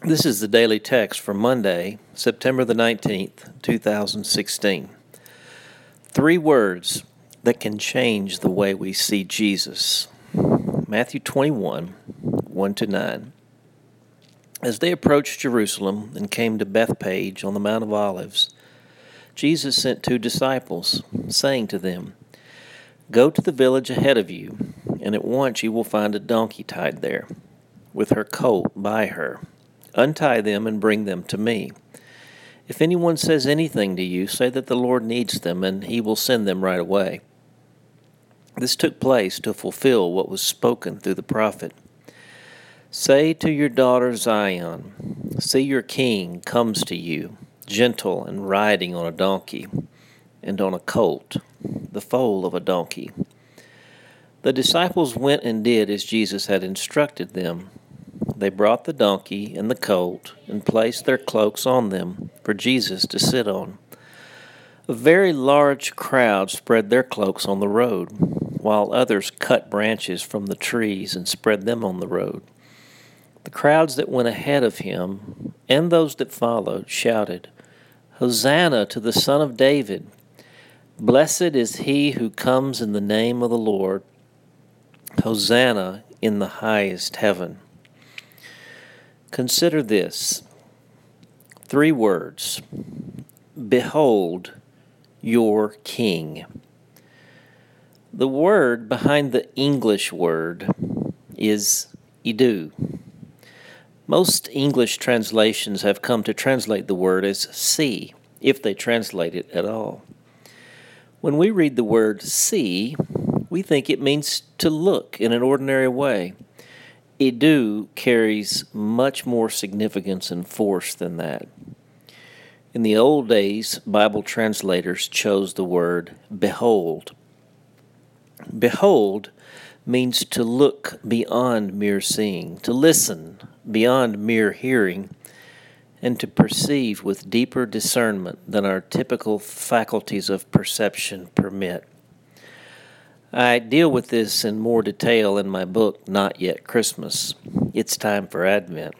This is the daily text for Monday, September the 19th, 2016. 3 words that can change the way we see Jesus. Matthew 21, 1-9. As they approached Jerusalem and came to Bethphage on the Mount of Olives, Jesus sent 2 disciples, saying to them, "Go to the village ahead of you, and at once you will find a donkey tied there, with her colt by her. Untie them and bring them to me. If anyone says anything to you, say that the Lord needs them, and he will send them right away." This took place to fulfill what was spoken through the prophet. "Say to your daughter Zion, see your king comes to you, gentle and riding on a donkey, and on a colt, the foal of a donkey." The disciples went and did as Jesus had instructed them. They brought the donkey and the colt and placed their cloaks on them for Jesus to sit on. A very large crowd spread their cloaks on the road, while others cut branches from the trees and spread them on the road. The crowds that went ahead of him and those that followed shouted, "Hosanna to the Son of David! Blessed is he who comes in the name of the Lord! Hosanna in the highest heaven!" Consider this. 3 words. Behold your King. The word behind the English word is idu. Most English translations have come to translate the word as see, if they translate it at all. When we read the word see, we think it means to look in an ordinary way. Idu carries much more significance and force than that. In the old days, Bible translators chose the word behold. Behold means to look beyond mere seeing, to listen beyond mere hearing, and to perceive with deeper discernment than our typical faculties of perception permit. I deal with this in more detail in my book, Not Yet Christmas. It's time for Advent.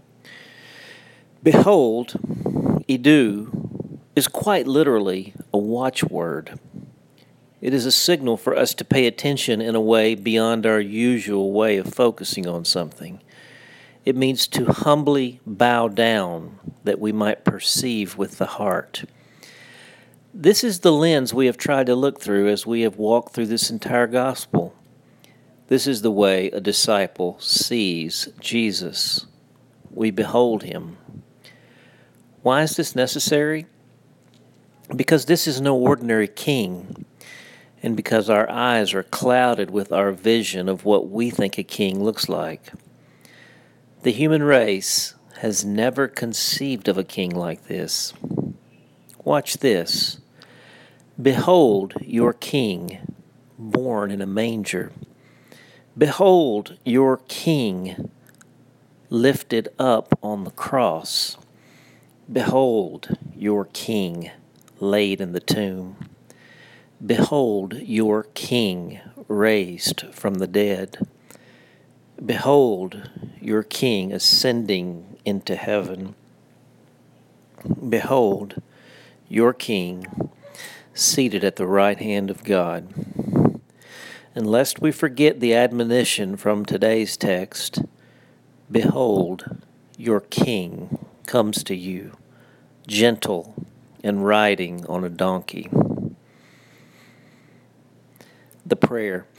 Behold, idu, is quite literally a watchword. It is a signal for us to pay attention in a way beyond our usual way of focusing on something. It means to humbly bow down that we might perceive with the heart. This is the lens we have tried to look through as we have walked through this entire gospel. This is the way a disciple sees Jesus. We behold him. Why is this necessary? Because this is no ordinary king, and because our eyes are clouded with our vision of what we think a king looks like. The human race has never conceived of a king like this. Watch this. Behold your king, born in a manger. Behold your king, lifted up on the cross. Behold your king, laid in the tomb. Behold your king, raised from the dead. Behold your king, ascending into heaven. Behold your king, seated at the right hand of God. And lest we forget the admonition from today's text, behold, your king comes to you, gentle and riding on a donkey. The prayer.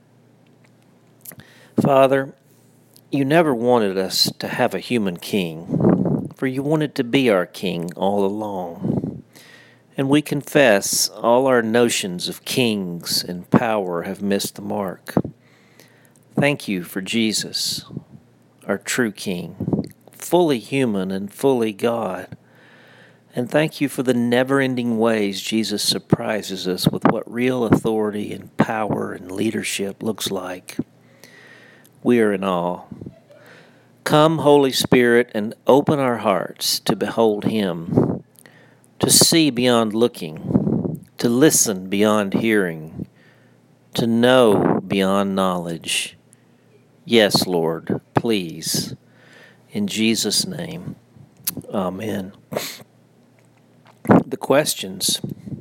Father, you never wanted us to have a human king, for you wanted to be our king all along. And we confess all our notions of kings and power have missed the mark. Thank you for Jesus, our true King, fully human and fully God. And thank you for the never-ending ways Jesus surprises us with what real authority and power and leadership looks like. We are in awe. Come, Holy Spirit, and open our hearts to behold Him, to see beyond looking, to listen beyond hearing, to know beyond knowledge. Yes, Lord, please. In Jesus' name, amen. The questions: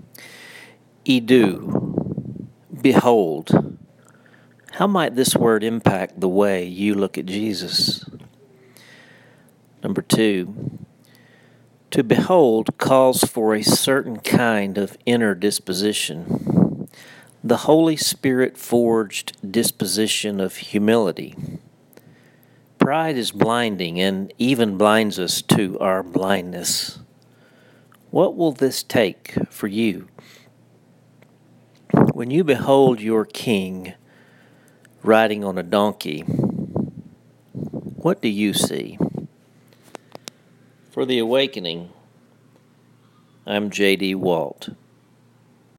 Idu, behold. How might this word impact the way you look at Jesus? Number 2, to behold calls for a certain kind of inner disposition, the Holy Spirit forged disposition of humility. Pride is blinding and even blinds us to our blindness. What will this take for you? When you behold your King riding on a donkey, what do you see? For The Awakening, I'm J.D. Walt.